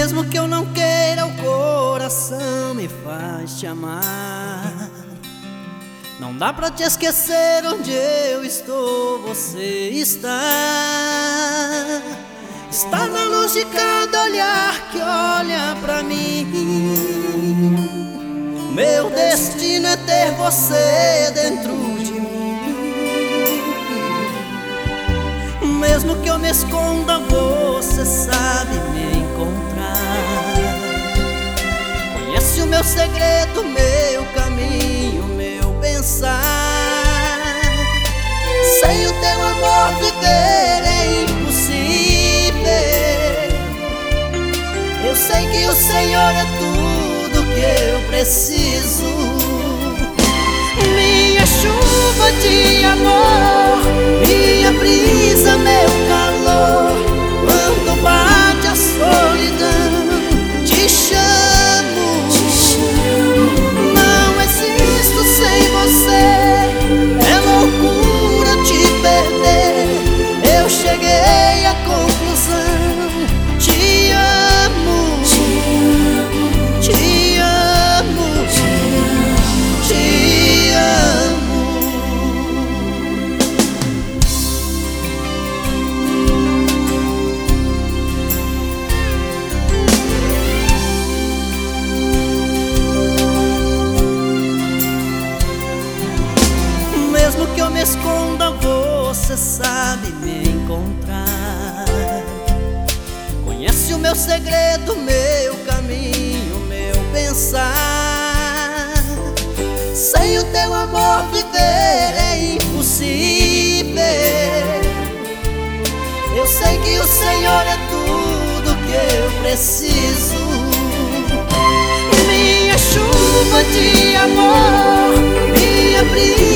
Mesmo que eu não queira, o coração me faz te amar. Não dá pra te esquecer, onde eu estou, você está. Está na luz de cada olhar que olha pra mim. Meu destino é ter você dentro de mim. Mesmo que eu me esconda, você sabe me encontrar. Conhece o meu segredo, meu caminho, meu pensar. Sem o teu amor viver é impossível. Eu sei que o Senhor é tudo que eu preciso. Minha chuva de amor, minha brisa, meu calor. Quando bate a solidão, te chamo. Não existo sem você, é loucura te perder. Eu cheguei à conclusão, te amo, te amo, te amo. Mesmo que eu me esconda, você sabe me encontrar. Conhece o meu segredo, meu caminho, meu pensar. Sem o teu amor viver é impossível. Eu sei que o Senhor é tudo que eu preciso. Minha chuva de amor, minha brisa,